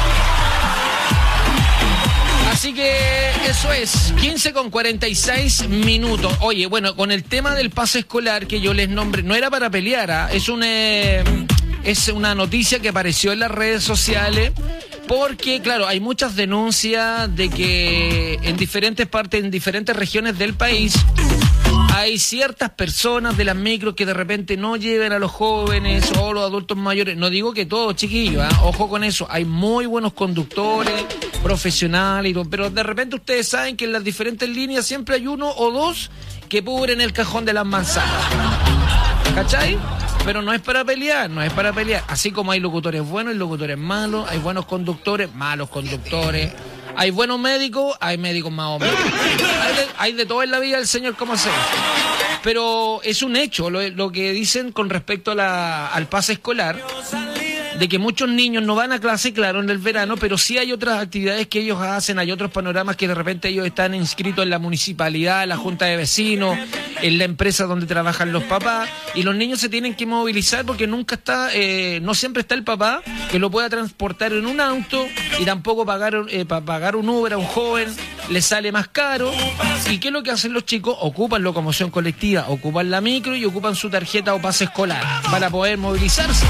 Así que eso es, quince con cuarenta y seis minutos. Oye, bueno, con el tema del pase escolar que yo les nombré, no era para pelear, ¿eh? es, un, eh, es una noticia que apareció en las redes sociales. Porque, claro, hay muchas denuncias de que en diferentes partes, en diferentes regiones del país, hay ciertas personas de las micros que de repente no lleven a los jóvenes o los adultos mayores. No digo que todos, chiquillos, ¿eh? Ojo con eso. Hay muy buenos conductores, profesionales, y todo, pero de repente ustedes saben que en las diferentes líneas siempre hay uno o dos que cubren el cajón de las manzanas. ¿Cachai? Pero no es para pelear, no es para pelear. Así como hay locutores buenos y locutores malos, hay buenos conductores, malos conductores. Hay buenos médicos, hay médicos más o menos. Hay de, hay de todo en la vida del Señor, como sea. Pero es un hecho lo, lo que dicen con respecto a la, al pase escolar, de que muchos niños no van a clase, claro, en el verano, pero sí hay otras actividades que ellos hacen, hay otros panoramas que de repente ellos están inscritos en la municipalidad, en la junta de vecinos, en la empresa donde trabajan los papás, y los niños se tienen que movilizar porque nunca está, eh, no siempre está el papá que lo pueda transportar en un auto, y tampoco pagar, eh, para pagar un Uber a un joven les sale más caro. ¿Y qué es lo que hacen los chicos? Ocupan locomoción colectiva, ocupan la micro y ocupan su tarjeta o pase escolar para poder movilizarse.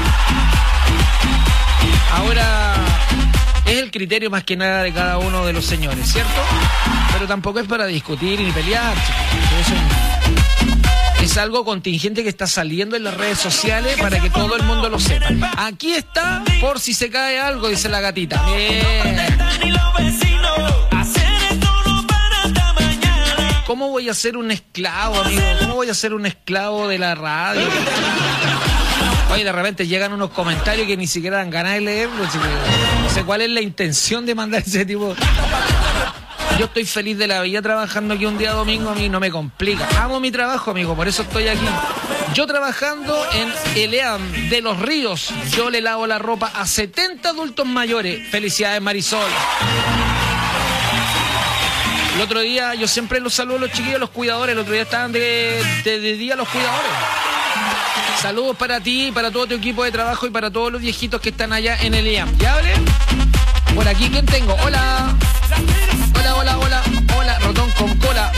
Ahora, es el criterio más que nada de cada uno de los señores, ¿cierto? Pero tampoco es para discutir ni pelear, chicos. Eso es algo contingente que está saliendo en las redes sociales para que todo el mundo lo sepa. Aquí está, por si se cae algo, dice la gatita. Bien. ¿Cómo voy a ser un esclavo, amigo? ¿Cómo voy a ser un esclavo de la radio? Oye, de repente llegan unos comentarios que ni siquiera dan ganas de leerlos. No sé cuál es la intención de mandar ese tipo. Yo estoy feliz de la vida trabajando aquí un día domingo, a mí no me complica. Amo mi trabajo, amigo, por eso estoy aquí. Yo trabajando en el E A M de Los Ríos, yo le lavo la ropa a setenta adultos mayores. Felicidades, Marisol. El otro día, yo siempre los saludo a los chiquillos, los cuidadores. El otro día estaban de, de, de día los cuidadores. Saludos para ti, para todo tu equipo de trabajo y para todos los viejitos que están allá en el E A M. ¿Ya hable? Por aquí, ¿quién tengo? Hola. Hola, hola, hola. Hola, Rotón con cola.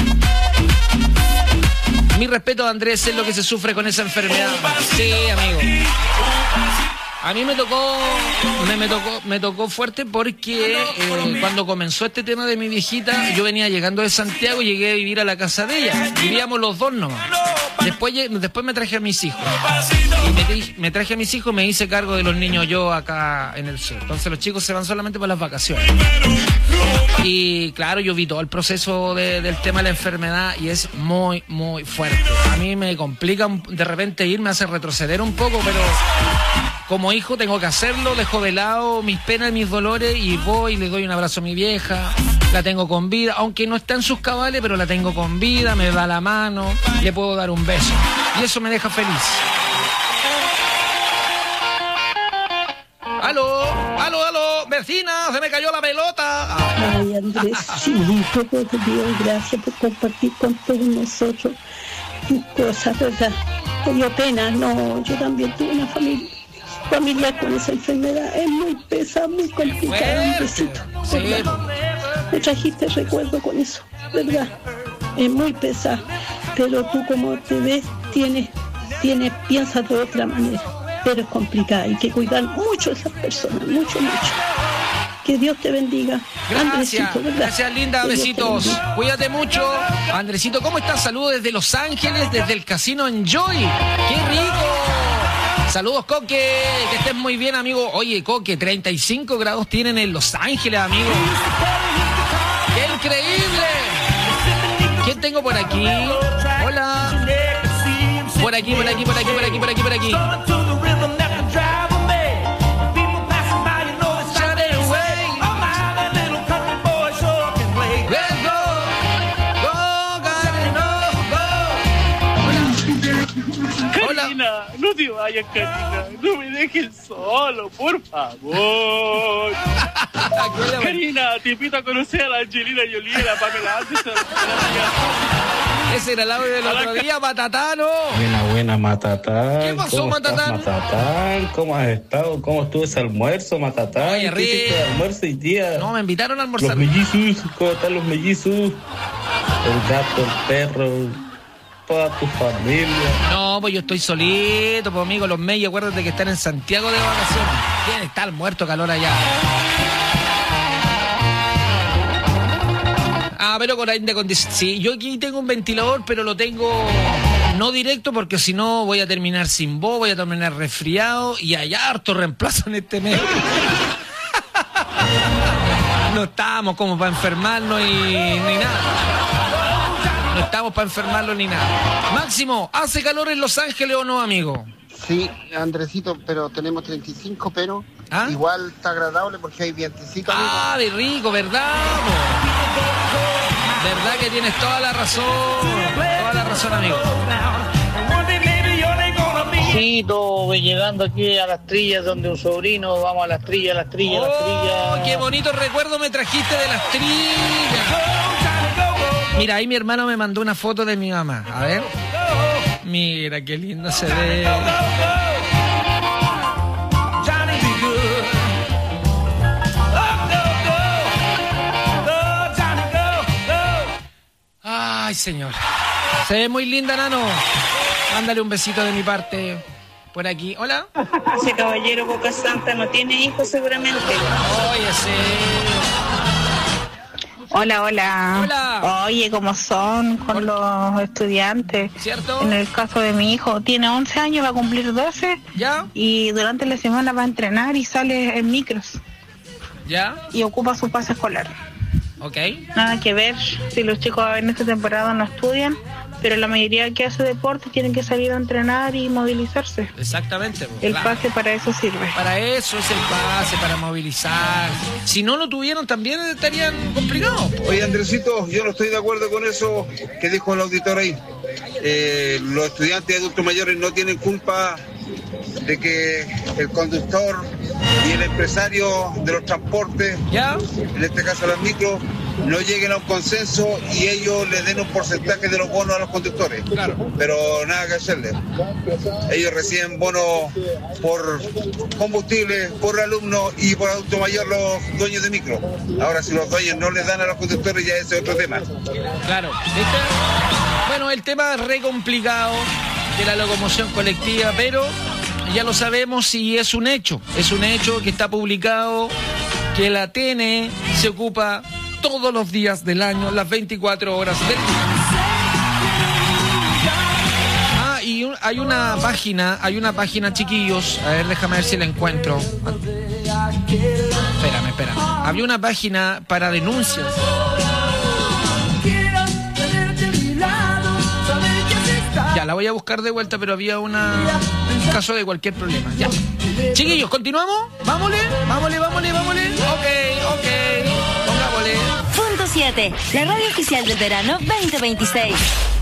Mi respeto a Andrés, es lo que se sufre con esa enfermedad. Sí, amigo. A mí me tocó, me, me tocó, me tocó fuerte porque eh, cuando comenzó este tema de mi viejita, yo venía llegando de Santiago y llegué a vivir a la casa de ella. Vivíamos los dos nomás. Después, después me traje a mis hijos. Y me, me traje a mis hijos y me hice cargo de los niños yo acá en el sur. Entonces los chicos se van solamente por las vacaciones. Y claro, yo vi todo el proceso de, del tema de la enfermedad y es muy, muy fuerte. A mí me complica de repente ir, me hace retroceder un poco, pero como hijo tengo que hacerlo, dejo de lado mis penas y mis dolores y voy y le doy un abrazo a mi vieja, la tengo con vida, aunque no está en sus cabales, pero la tengo con vida, me da la mano, le puedo dar un beso y eso me deja feliz. ¡Aló! ¡Aló, aló! ¡Vecina! ¡Se me cayó la pelota! Ay, Andresito, por Dios, gracias por compartir con todos nosotros tus cosas, ¿verdad? Te dio pena, no, yo también tuve una familia familiar con esa enfermedad, es muy pesada, muy complicada, Andresito, ¿verdad? Me trajiste recuerdo con eso, ¿verdad? Es muy pesada, pero tú como te ves, tienes, tienes, piensas de otra manera, pero es complicada, hay que cuidar mucho a esas personas, mucho, mucho. Que Dios te bendiga. Gracias, Andresito, gracias linda, besitos. Cuídate mucho. Andresito, ¿cómo estás? Saludos desde Los Ángeles, desde el Casino Enjoy. ¡Qué rico! Saludos, Coque, que estés muy bien, amigo. Oye, Coque, treinta y cinco grados tienen en Los Ángeles, amigo. ¡Qué increíble! ¿Quién tengo por aquí? Hola. Por aquí, por aquí, por aquí, por aquí, por aquí, por aquí. Karina, no te vayas, Karina. No me dejes solo, por favor. Karina, te invito a conocer a la Angelina Jolie, a la Pamela Anderson. Ese era el audio del otro día, Matatano. Buena, buena, Matatán. ¿Qué pasó, ¿Cómo estás, Matatán? Matatán? ¿Cómo has estado? ¿Cómo estuvo ese almuerzo, Matatán? Oye, ¿Qué Rick. hiciste de almuerzo hoy día? No, me invitaron a almorzar. Los mellizos, ¿cómo están los mellizos? El gato, el perro, toda tu familia. No, pues yo estoy solito, pues amigo, los Meyes, acuérdate que están en Santiago de vacaciones. ¿Quién está el muerto calor allá? Ah, pero con aire acondicionado. Sí, yo aquí tengo un ventilador, pero lo tengo no directo porque si no voy a terminar sin voz, voy a terminar resfriado y hay harto reemplazo en este mes. No estamos como para enfermarnos y ni nada. No estamos para enfermarnos ni nada. Máximo, ¿hace calor en Los Ángeles o no, amigo? Sí, Andresito, pero tenemos treinta y cinco, pero ¿Ah? igual está agradable porque hay vientecito. Ah, de rico, ¿verdad? Verdad que tienes toda la razón. Toda la razón, amigo. Sí, todo, voy llegando aquí a las trillas donde un sobrino, vamos a las trillas, las trillas, las trillas. Oh, qué bonito recuerdo me trajiste de las trillas. Mira, ahí mi hermano me mandó una foto de mi mamá. A ver. Mira, qué lindo se ve. Ay, señor. Se ve muy linda, Nano. Mándale un besito de mi parte. Por aquí. Hola. Ese caballero Boca Santa no tiene hijos seguramente. Oye, sí. Hola, hola. Hola. Oye, ¿cómo son con los estudiantes? ¿Cierto? En el caso de mi hijo, tiene once años, va a cumplir doce. ¿Ya? Y durante la semana va a entrenar y sale en micros. ¿Ya? Y ocupa su pase escolar. Ok. Nada que ver si los chicos en esta temporada no estudian, pero la mayoría que hace deporte tienen que salir a entrenar y movilizarse. Exactamente. Pues, el claro. pase para eso sirve. Para eso es el pase, para movilizar. Si no lo tuvieron también estarían complicados. Pues. Oye, Andresito, yo no estoy de acuerdo con eso que dijo el auditor ahí. Eh, los estudiantes y adultos mayores no tienen culpa de que el conductor y el empresario de los transportes, ¿ya? En este caso las micros, no lleguen a un consenso y ellos le den un porcentaje de los bonos a los conductores. Claro. Pero nada que hacerle. Ellos reciben bonos por combustible, por alumnos y por adulto mayor los dueños de micro. Ahora, si los dueños no les dan a los conductores, ya ese es otro tema. Claro. ¿Viste? Bueno, el tema es re complicado de la locomoción colectiva, pero ya lo sabemos y es un hecho. Es un hecho que está publicado, que la T N E se ocupa todos los días del año, las veinticuatro horas del día. Ah, y un, hay una página, hay una página, chiquillos, a ver, déjame ver si la encuentro. Espérame, espérame. Había una página para denuncias. Ya, la voy a buscar de vuelta, pero había una... un caso de cualquier problema. Ya. Chiquillos, ¿continuamos? Vámonos, vámonos, vámonos, vámonos. Ok, ok. Pongámosle. Punto siete, la radio oficial del verano veinte veintiséis.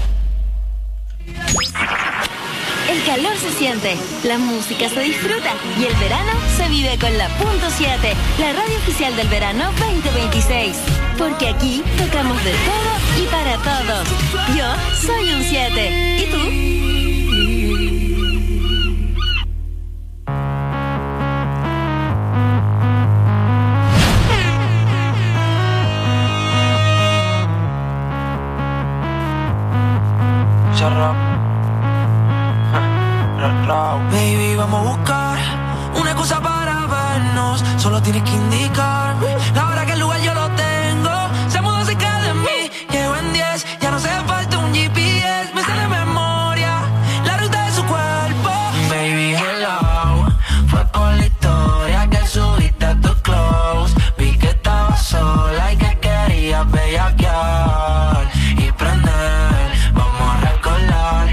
El calor se siente, la música se disfruta y el verano se vive con la Punto siete, la radio oficial del verano veinte veintiséis. Porque aquí tocamos de todo y para todos. Yo soy un siete. ¿Y tú? Baby, vamos a buscar una excusa para vernos. Solo tienes que indicarme la hora que el lugar yo lo tengo. Se mudó cerca de mí, llego en diez. Ya no hace falta un G P S. Me sale de memoria la ruta de su cuerpo. Baby, hello, fue por la historia que subiste a tus clothes. Vi que estabas sola y que querías bellaquear y prender. Vamos a recordar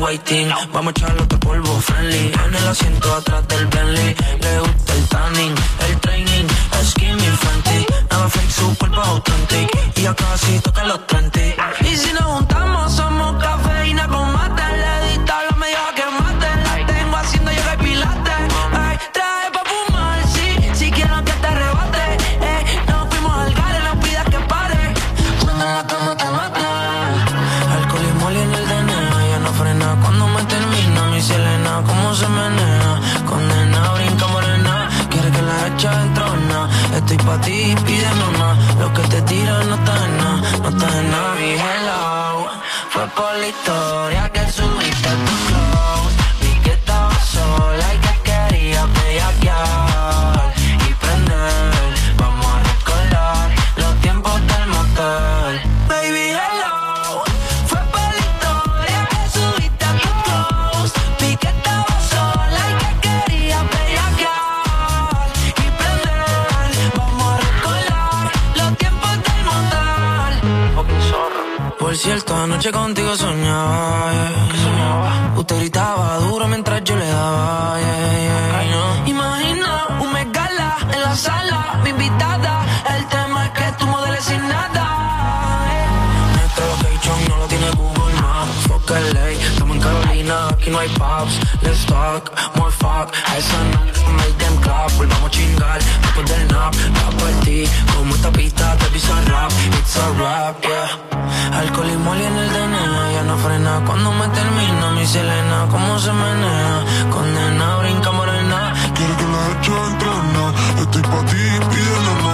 waiting. Vamos a echarle otro polvo friendly. En el asiento atrás del Bentley. Le gusta el tanning, el training, skinny Fenty. Nada fake, su cuerpo authentic. Y ya casi toca los treinta. Y si nos juntamos somos cafeína con mate. Le di tabla medio a que mate. La tengo haciendo yoga y pilates. Ay, trae pa' fumar, sí. Si quiero que te arrebate. Eh, nos fuimos al gare, no pidas que pare. Cuando en la cama te mate. Alcohol y moli en el D N A. Ya no frena cuando me termina. Mi Selena, cómo se menea. Condena, brinca morena. Quiere que la echa en trona. Estoy pa' ti, pídeme más. Lo que te tiran no está en nada. No está en nada, mi hello. Fue por la historia que subiste tu close. Vi que estaba sola y que quería bellaquear y prender. Vamos a recordar los tiempos del motel. Baby, hello. Fue por la historia que subiste tu close. Vi que estaba sola y que quería bellaquear y prender. Vamos a recordar los tiempos del motel. Fucking zorro. Por cierto, anoche contigo soñaba, yeah. soñaba. Usted gritaba duro mientras yo le daba, yeah, yeah. Ay, no. Imagina un megala en la sala, mi invitada. El tema es que tú modeles sin nada, yeah. Nuestro location no lo tiene Google Maps. Fuck L A, estamos en Carolina, aquí no hay pubs. Let's talk, more fuck. Esa no make them clap. Volvamos a chingar después del nap. Va por ti, como esta pista te pisa rap. It's a rap, yeah. Alcohol y moli en el D N A. Ya no frena cuando me termina. Mi Selena, cómo se menea. Condena, brinca morena. Quiero que la eche en trona. Estoy pa' ti, pídeme más.